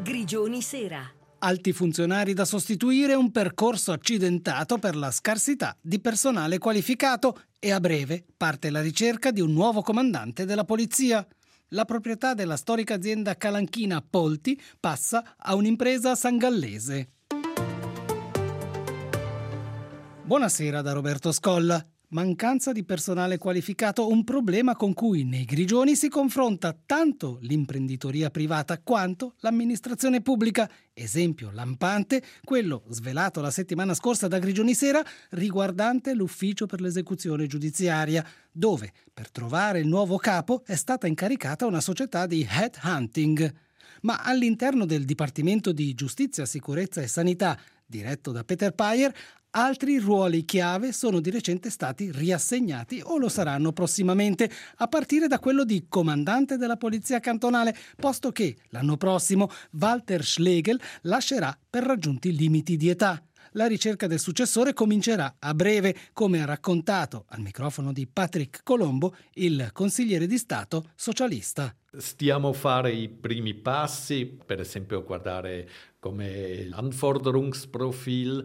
Grigioni Sera. Alti funzionari da sostituire, un percorso accidentato per la scarsità di personale qualificato e a breve parte la ricerca di un nuovo comandante della polizia. La proprietà della storica azienda calanchina Polti passa a un'impresa sangallese. Buonasera da Roberto Scolla. Mancanza di personale qualificato, un problema con cui nei Grigioni si confronta tanto l'imprenditoria privata quanto l'amministrazione pubblica. Esempio lampante, quello svelato la settimana scorsa da Grigioni Sera riguardante l'ufficio per l'esecuzione giudiziaria, dove per trovare il nuovo capo è stata incaricata una società di headhunting. Ma all'interno del Dipartimento di Giustizia, Sicurezza e Sanità, diretto da Peter Payer, altri ruoli chiave sono di recente stati riassegnati o lo saranno prossimamente, a partire da quello di comandante della Polizia Cantonale, posto che l'anno prossimo Walter Schlegel lascerà per raggiunti limiti di età. La ricerca del successore comincerà a breve, come ha raccontato al microfono di Patrick Colombo il consigliere di Stato socialista. Stiamo a fare i primi passi, per esempio guardare come l'Anforderungsprofil,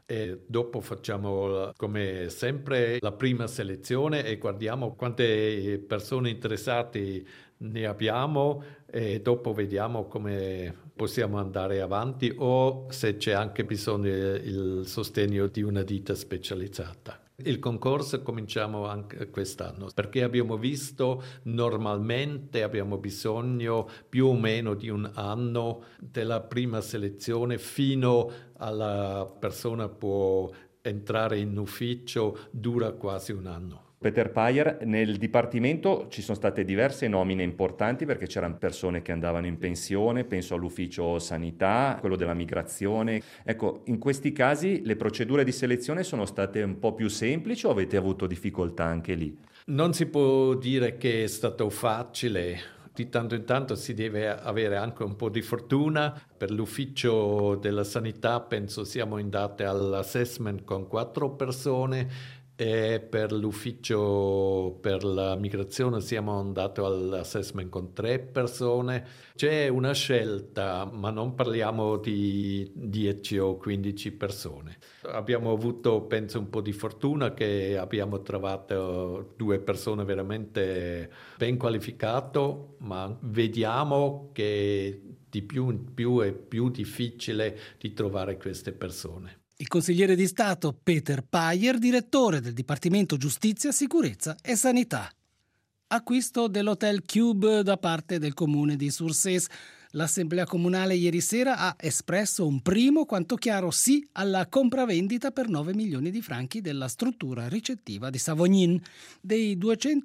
e dopo facciamo come sempre la prima selezione e guardiamo quante persone interessate ne abbiamo e dopo vediamo come possiamo andare avanti o se c'è anche bisogno il sostegno di una ditta specializzata. Il concorso cominciamo anche quest'anno perché abbiamo visto normalmente abbiamo bisogno più o meno di un anno della prima selezione fino alla persona può entrare in ufficio, dura quasi un anno. Peter Payer, nel Dipartimento ci sono state diverse nomine importanti perché c'erano persone che andavano in pensione, penso all'ufficio sanità, quello della migrazione. Ecco, in questi casi le procedure di selezione sono state un po' più semplici o avete avuto difficoltà anche lì? Non si può dire che è stato facile. Di tanto in tanto si deve avere anche un po' di fortuna. Per l'ufficio della sanità penso siamo andati all'assessment con 4 persone e per l'ufficio per la migrazione siamo andati all'assessment con 3 persone. C'è una scelta, ma non parliamo di 10 o 15 persone. Abbiamo avuto, penso, un po' di fortuna che abbiamo trovato 2 persone veramente ben qualificate, ma vediamo che di più in più è più difficile di trovare queste persone. Il consigliere di Stato Peter Payer, direttore del Dipartimento Giustizia, Sicurezza e Sanità. Acquisto dell'Hotel Cube da parte del comune di Surses. L'Assemblea Comunale ieri sera ha espresso un primo quanto chiaro sì alla compravendita per 9 milioni di franchi della struttura ricettiva di Savognin. Dei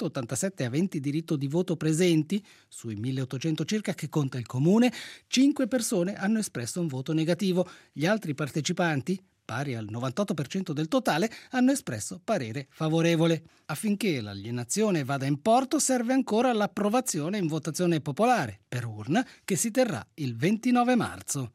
287 aventi diritto di voto presenti, sui 1800 circa che conta il comune, 5 persone hanno espresso un voto negativo. Gli altri partecipanti, pari al 98% del totale, hanno espresso parere favorevole. Affinché l'alienazione vada in porto serve ancora l'approvazione in votazione popolare, per urna, che si terrà il 29 marzo.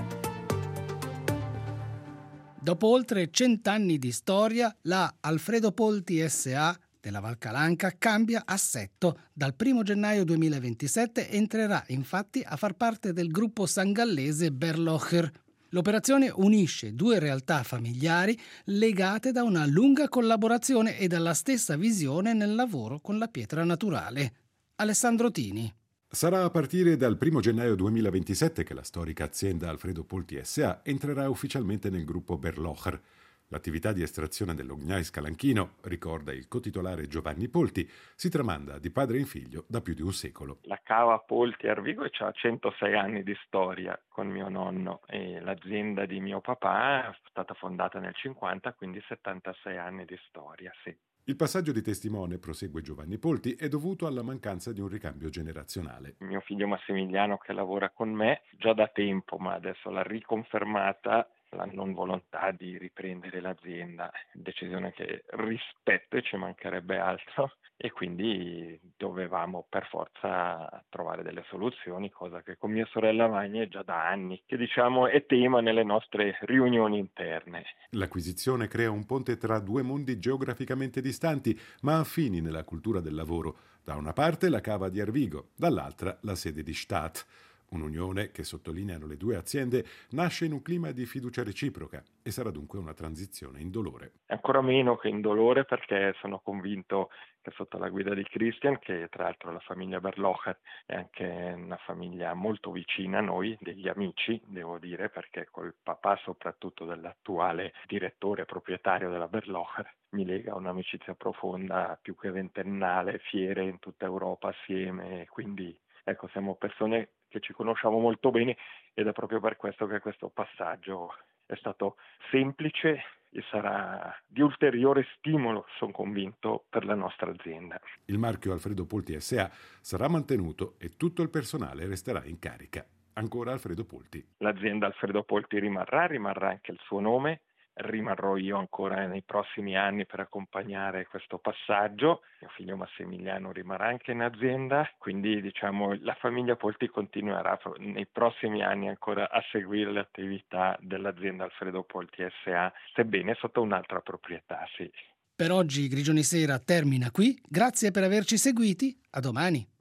Dopo oltre 100 anni di storia, la Alfredo Polti S.A. della Valcalanca cambia assetto. Dal 1 gennaio 2027 entrerà infatti a far parte del gruppo sangallese Berlocher. L'operazione unisce 2 realtà familiari legate da una lunga collaborazione e dalla stessa visione nel lavoro con la pietra naturale. Alessandro Tini. Sarà a partire dal 1 gennaio 2027 che la storica azienda Alfredo Polti S.A. entrerà ufficialmente nel gruppo Berlocher. L'attività di estrazione dell'Ognais calanchino, ricorda il cotitolare Giovanni Polti, si tramanda di padre in figlio da più di un secolo. La cava Polti Arvigo ha 106 anni di storia con mio nonno e l'azienda di mio papà è stata fondata nel 50, quindi 76 anni di storia, sì. Il passaggio di testimone, prosegue Giovanni Polti, è dovuto alla mancanza di un ricambio generazionale. Mio figlio Massimiliano, che lavora con me già da tempo, ma adesso l'ha riconfermata la non volontà di riprendere l'azienda, decisione che rispetto e ci mancherebbe altro, e quindi dovevamo per forza trovare delle soluzioni, cosa che con mia sorella Magna è già da anni, che diciamo è tema nelle nostre riunioni interne. L'acquisizione crea un ponte tra 2 mondi geograficamente distanti, ma affini nella cultura del lavoro. Da una parte la cava di Arvigo, dall'altra la sede di Stadt. Un'unione che, sottolineano le due aziende, nasce in un clima di fiducia reciproca e sarà dunque una transizione indolore. Ancora meno che indolore, perché sono convinto che sotto la guida di Christian, che tra l'altro la famiglia Berlocher è anche una famiglia molto vicina a noi, degli amici, devo dire, perché col papà soprattutto dell'attuale direttore proprietario della Berlocher mi lega un'amicizia profonda, più che ventennale, fiere in tutta Europa assieme, quindi ecco, siamo persone che ci conosciamo molto bene ed è proprio per questo che questo passaggio è stato semplice e sarà di ulteriore stimolo, sono convinto, per la nostra azienda. Il marchio Alfredo Polti S.A. sarà mantenuto e tutto il personale resterà in carica. Ancora Alfredo Polti. L'azienda Alfredo Polti rimarrà anche il suo nome. Rimarrò io ancora nei prossimi anni per accompagnare questo passaggio. Mio figlio Massimiliano rimarrà anche in azienda, quindi la famiglia Polti continuerà nei prossimi anni ancora a seguire le attività dell'azienda Alfredo Polti S.A., sebbene sotto un'altra proprietà, sì. Per oggi Grigioni Sera termina qui. Grazie per averci seguiti. A domani.